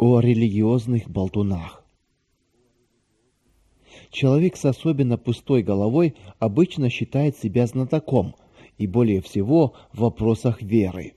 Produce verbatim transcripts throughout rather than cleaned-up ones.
О религиозных болтунах. Человек с особенно пустой головой обычно считает себя знатоком, и более всего в вопросах веры.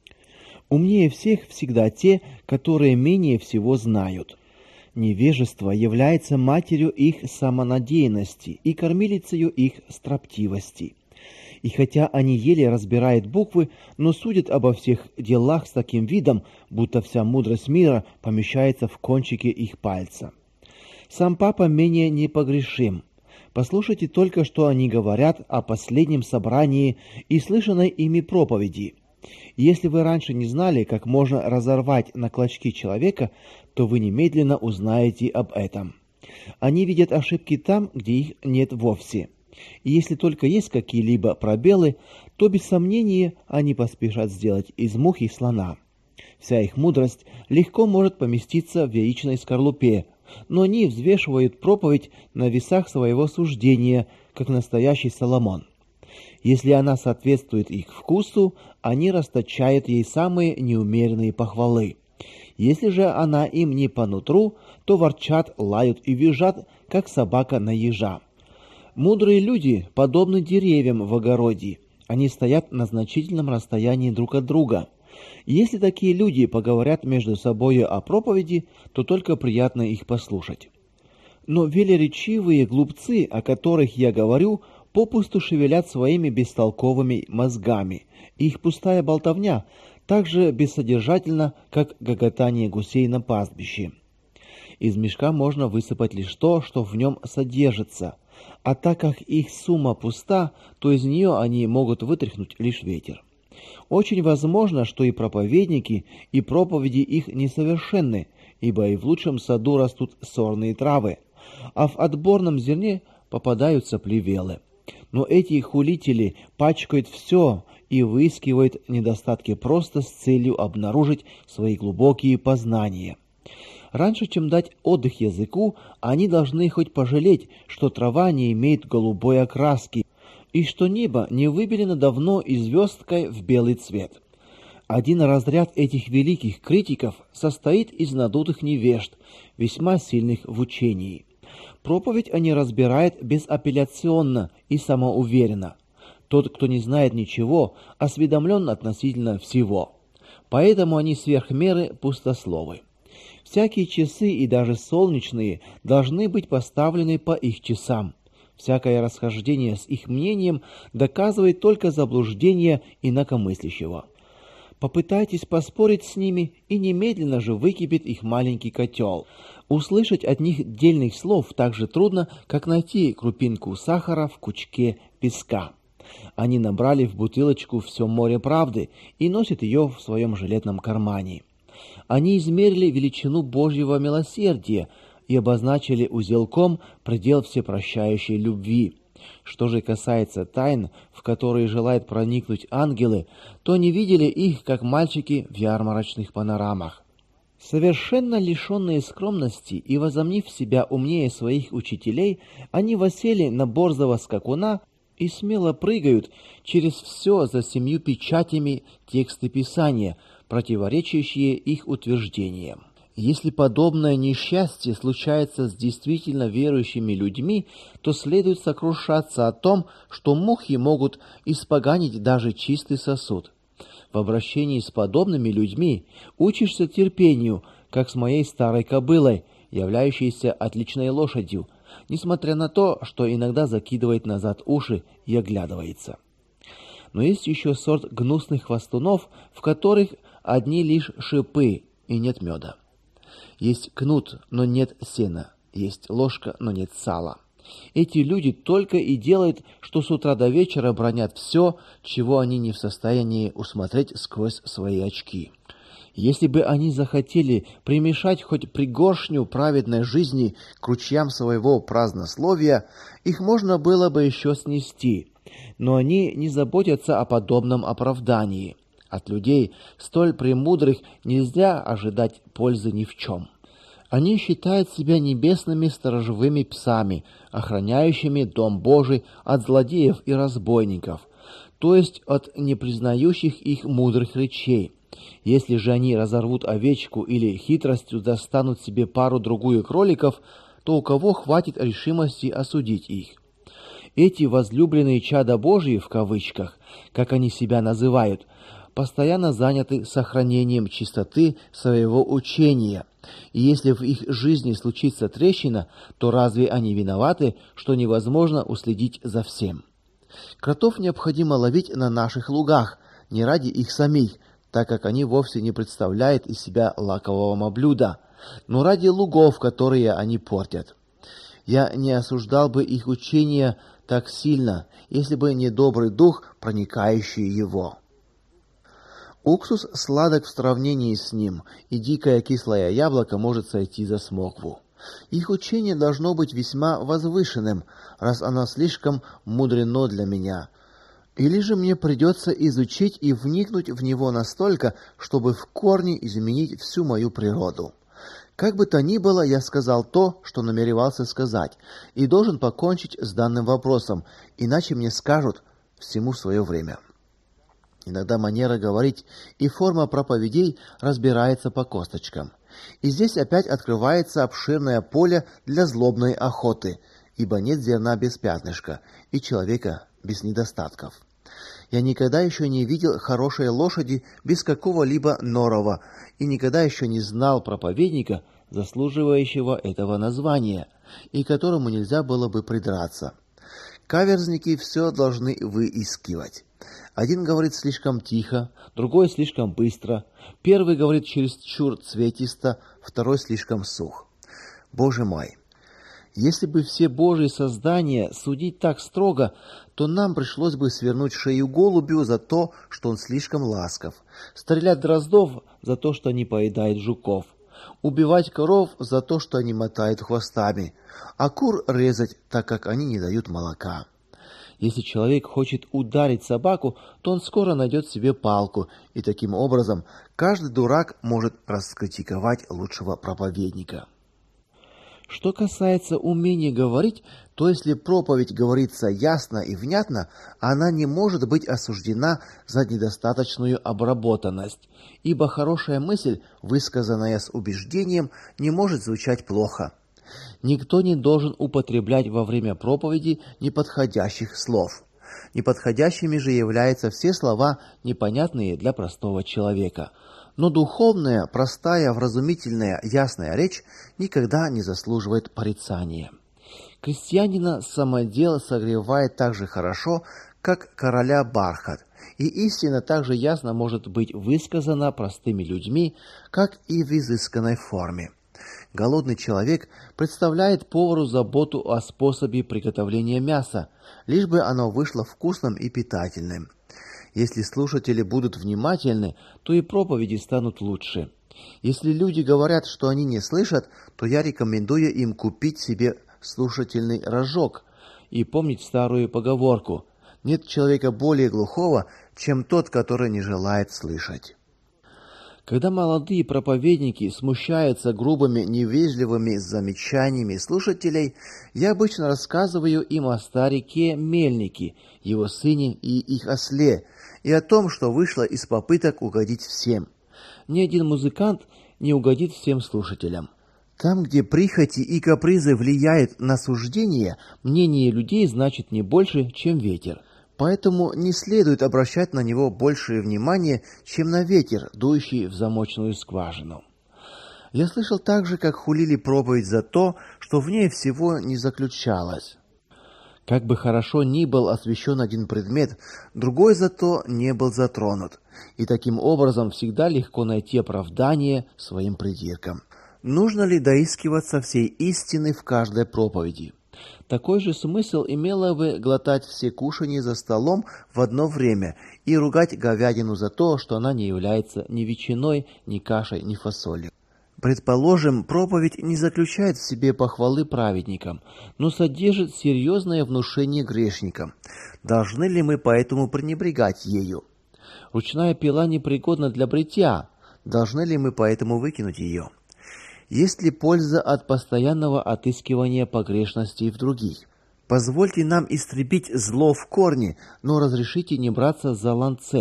Умнее всех всегда те, которые менее всего знают. Невежество является матерью их самонадеянности и кормилицею их строптивости. И хотя они еле разбирают буквы, но судят обо всех делах с таким видом, будто вся мудрость мира помещается в кончике их пальца. Сам Папа менее непогрешим. Послушайте только, что они говорят о последнем собрании и слышанной ими проповеди. Если вы раньше не знали, как можно разорвать на клочки человека, то вы немедленно узнаете об этом. Они видят ошибки там, где их нет вовсе. И если только есть какие-либо пробелы, то без сомнения они поспешат сделать из мухи слона. Вся их мудрость легко может поместиться в яичной скорлупе, но они взвешивают проповедь на весах своего суждения, как настоящий Соломон. Если она соответствует их вкусу, они расточают ей самые неумеренные похвалы. Если же она им не по нутру, то ворчат, лают и визжат, как собака на ежа. Мудрые люди подобны деревьям в огороде. Они стоят на значительном расстоянии друг от друга. Если такие люди поговорят между собой о проповеди, то только приятно их послушать. Но велеречивые глупцы, о которых я говорю, попусту шевелят своими бестолковыми мозгами. Их пустая болтовня так же бессодержательна, как гоготание гусей на пастбище. Из мешка можно высыпать лишь то, что в нем содержится, а так как их сумма пуста, то из нее они могут вытряхнуть лишь ветер. Очень возможно, что и проповедники, и проповеди их несовершенны, ибо и в лучшем саду растут сорные травы, а в отборном зерне попадаются плевелы. Но эти хулители пачкают все и выискивают недостатки просто с целью обнаружить свои глубокие познания. Раньше, чем дать отдых языку, они должны хоть пожалеть, что трава не имеет голубой окраски, и что небо не выбелено давно и звездкой в белый цвет. Один разряд этих великих критиков состоит из надутых невежд, весьма сильных в учении. Проповедь они разбирают безапелляционно и самоуверенно. Тот, кто не знает ничего, осведомлен относительно всего. Поэтому они сверх меры пустословы. Всякие часы и даже солнечные должны быть поставлены по их часам. Всякое расхождение с их мнением доказывает только заблуждение инакомыслящего. Попытайтесь поспорить с ними, и немедленно же выкипит их маленький котел. Услышать от них дельных слов так же трудно, как найти крупинку сахара в кучке песка. Они набрали в бутылочку все море правды и носят ее в своем жилетном кармане. Они измерили величину Божьего милосердия и обозначили узелком предел всепрощающей любви. Что же касается тайн, в которые желают проникнуть ангелы, то они видели их, как мальчики в ярмарочных панорамах. Совершенно лишенные скромности и возомнив себя умнее своих учителей, они восели на борзого скакуна и смело прыгают через все за семью печатями тексты Писания, противоречащие их утверждениям. Если подобное несчастье случается с действительно верующими людьми, то следует сокрушаться о том, что мухи могут испоганить даже чистый сосуд. В обращении с подобными людьми учишься терпению, как с моей старой кобылой, являющейся отличной лошадью, несмотря на то, что иногда закидывает назад уши и оглядывается. Но есть еще сорт гнусных хвостунов, в которых одни лишь шипы и нет меда. Есть кнут, но нет сена, есть ложка, но нет сала. Эти люди только и делают, что с утра до вечера бранят все, чего они не в состоянии усмотреть сквозь свои очки. Если бы они захотели примешать хоть пригоршню праведной жизни к ручьям своего празднословия, их можно было бы еще снести, но они не заботятся о подобном оправдании. От людей столь премудрых нельзя ожидать пользы ни в чем. Они считают себя небесными сторожевыми псами, охраняющими Дом Божий от злодеев и разбойников, то есть от непризнающих их мудрых речей. Если же они разорвут овечку или хитростью достанут себе пару-другую кроликов, то у кого хватит решимости осудить их? Эти возлюбленные чада Божьи, в кавычках, как они себя называют, постоянно заняты сохранением чистоты своего учения. И если в их жизни случится трещина, то разве они виноваты, что невозможно уследить за всем? Кротов необходимо ловить на наших лугах, не ради их самих, так как они вовсе не представляют из себя лакомого блюда, но ради лугов, которые они портят. Я не осуждал бы их учение так сильно, если бы не добрый дух, проникающий его. Уксус сладок в сравнении с ним, и дикое кислое яблоко может сойти за смокву. Их учение должно быть весьма возвышенным, раз оно слишком мудрено для меня. Или же мне придется изучить и вникнуть в него настолько, чтобы в корне изменить всю мою природу. Как бы то ни было, я сказал то, что намеревался сказать, и должен покончить с данным вопросом, иначе мне скажут всему свое время. Иногда манера говорить и форма проповедей разбирается по косточкам. И здесь опять открывается обширное поле для злобной охоты, ибо нет зерна без пятнышка и человека без недостатков. Я никогда еще не видел хорошей лошади без какого-либо норова, и никогда еще не знал проповедника, заслуживающего этого названия, и которому нельзя было бы придраться. Каверзники все должны выискивать. Один говорит слишком тихо, другой слишком быстро, первый говорит чересчур цветисто, второй слишком сух. Боже мой! Если бы все Божьи создания судить так строго, то нам пришлось бы свернуть шею голубю за то, что он слишком ласков, стрелять дроздов за то, что они поедают жуков, убивать коров за то, что они мотают хвостами, а кур резать, так как они не дают молока. Если человек хочет ударить собаку, то он скоро найдет себе палку, и таким образом каждый дурак может раскритиковать лучшего проповедника. Что касается умения говорить, то если проповедь говорится ясно и внятно, она не может быть осуждена за недостаточную обработанность, ибо хорошая мысль, высказанная с убеждением, не может звучать плохо. Никто не должен употреблять во время проповеди неподходящих слов. Неподходящими же являются все слова, непонятные для простого человека. Но духовная, простая, вразумительная, ясная речь никогда не заслуживает порицания. Крестьянина самодел согревает так же хорошо, как короля бархат, и истина так же ясно может быть высказана простыми людьми, как и в изысканной форме. Голодный человек представляет повару заботу о способе приготовления мяса, лишь бы оно вышло вкусным и питательным. Если слушатели будут внимательны, то и проповеди станут лучше. Если люди говорят, что они не слышат, то я рекомендую им купить себе слушательный рожок и помнить старую поговорку: «Нет человека более глухого, чем тот, который не желает слышать». Когда молодые проповедники смущаются грубыми, невежливыми замечаниями слушателей, я обычно рассказываю им о старике Мельнике, его сыне и их осле, и о том, что вышло из попыток угодить всем. Ни один музыкант не угодит всем слушателям. Там, где прихоти и капризы влияют на суждение, мнение людей значит не больше, чем ветер. Поэтому не следует обращать на него большее внимание, чем на ветер, дующий в замочную скважину. Я слышал также, как хулили проповедь за то, что в ней всего не заключалось. Как бы хорошо ни был освящен один предмет, другой зато не был затронут, и таким образом всегда легко найти оправдание своим придиркам. Нужно ли доискиваться всей истины в каждой проповеди? Такой же смысл имело бы глотать все кушанья за столом в одно время и ругать говядину за то, что она не является ни ветчиной, ни кашей, ни фасолью. Предположим, проповедь не заключает в себе похвалы праведникам, но содержит серьезное внушение грешникам. Должны ли мы поэтому пренебрегать ею? Ручная пила непригодна для бритья. Должны ли мы поэтому выкинуть ее? Есть ли польза от постоянного отыскивания погрешностей в других? Позвольте нам истребить зло в корне, но разрешите не браться за ланцет,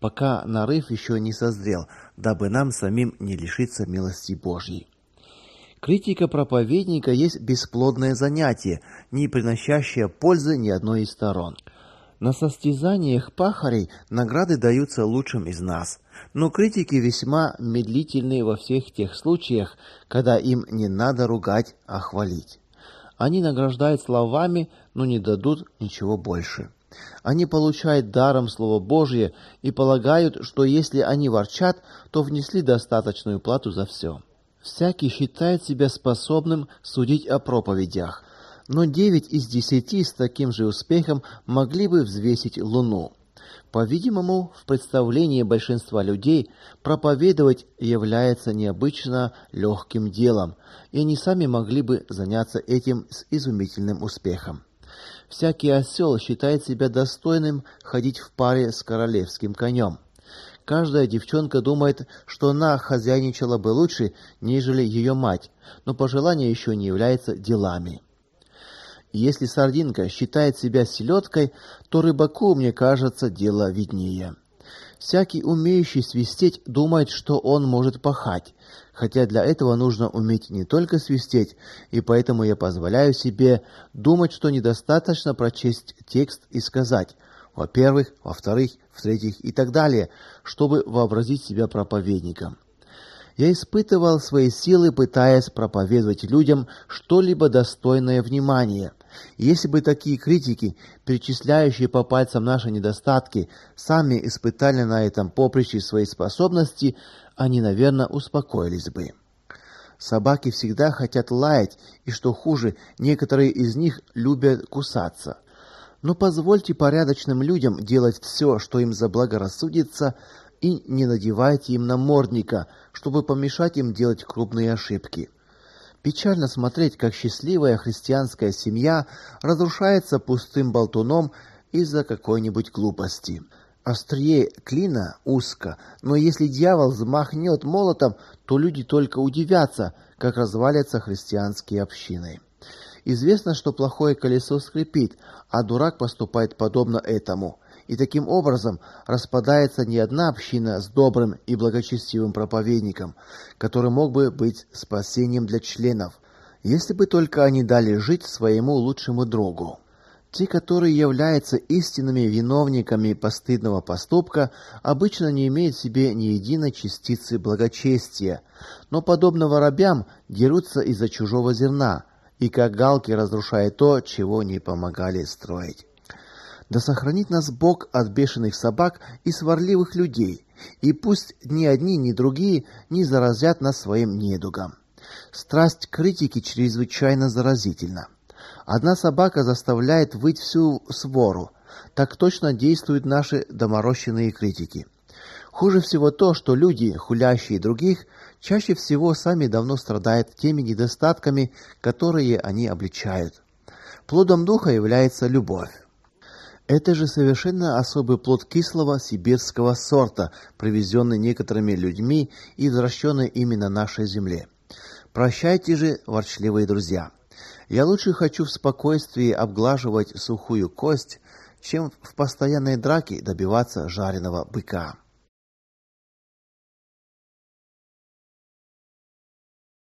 пока нарыв еще не созрел, дабы нам самим не лишиться милости Божьей. Критика проповедника есть бесплодное занятие, не приносящее пользы ни одной из сторон. На состязаниях пахарей награды даются лучшим из нас, но критики весьма медлительны во всех тех случаях, когда им не надо ругать, а хвалить. Они награждают словами, но не дадут ничего больше. Они получают даром Слово Божье и полагают, что если они ворчат, то внесли достаточную плату за все. Всякий считает себя способным судить о проповедях, но девять из десяти с таким же успехом могли бы взвесить луну. По-видимому, в представлении большинства людей проповедовать является необычно легким делом, и они сами могли бы заняться этим с изумительным успехом. Всякий осел считает себя достойным ходить в паре с королевским конем. Каждая девчонка думает, что она хозяйничала бы лучше, нежели ее мать, но пожелание еще не является делами. Если сардинка считает себя селедкой, то рыбаку, мне кажется, дело виднее. Всякий, умеющий свистеть, думает, что он может пахать, хотя для этого нужно уметь не только свистеть, и поэтому я позволяю себе думать, что недостаточно прочесть текст и сказать «во-первых», «во-вторых», «в-третьих» и так далее, чтобы вообразить себя проповедником. Я испытывал свои силы, пытаясь проповедовать людям что-либо достойное внимания. Если бы такие критики, перечисляющие по пальцам наши недостатки, сами испытали на этом поприще свои способности, они, наверное, успокоились бы. Собаки всегда хотят лаять, и, что хуже, некоторые из них любят кусаться. Но позвольте порядочным людям делать все, что им заблагорассудится, и не надевайте им намордника, чтобы помешать им делать крупные ошибки. Печально смотреть, как счастливая христианская семья разрушается пустым болтуном из-за какой-нибудь глупости. Острие клина узко, но если дьявол взмахнет молотом, то люди только удивятся, как развалятся христианские общины. Известно, что плохое колесо скрипит, а дурак поступает подобно этому. И таким образом распадается не одна община с добрым и благочестивым проповедником, который мог бы быть спасением для членов, если бы только они дали жить своему лучшему другу. Те, которые являются истинными виновниками постыдного поступка, обычно не имеют в себе ни единой частицы благочестия, но, подобно воробьям, дерутся из-за чужого зерна, и как галки разрушают то, чего не помогали строить. Да сохранит нас Бог от бешеных собак и сварливых людей, и пусть ни одни, ни другие не заразят нас своим недугом. Страсть критики чрезвычайно заразительна. Одна собака заставляет выть всю свору. Так точно действуют наши доморощенные критики. Хуже всего то, что люди, хулящие других, чаще всего сами давно страдают теми недостатками, которые они обличают. Плодом духа является любовь. Это же совершенно особый плод кислого сибирского сорта, привезенный некоторыми людьми и возвращенный именно нашей земле. Прощайте же, ворчливые друзья. Я лучше хочу в спокойствии обглаживать сухую кость, чем в постоянной драке добиваться жареного быка.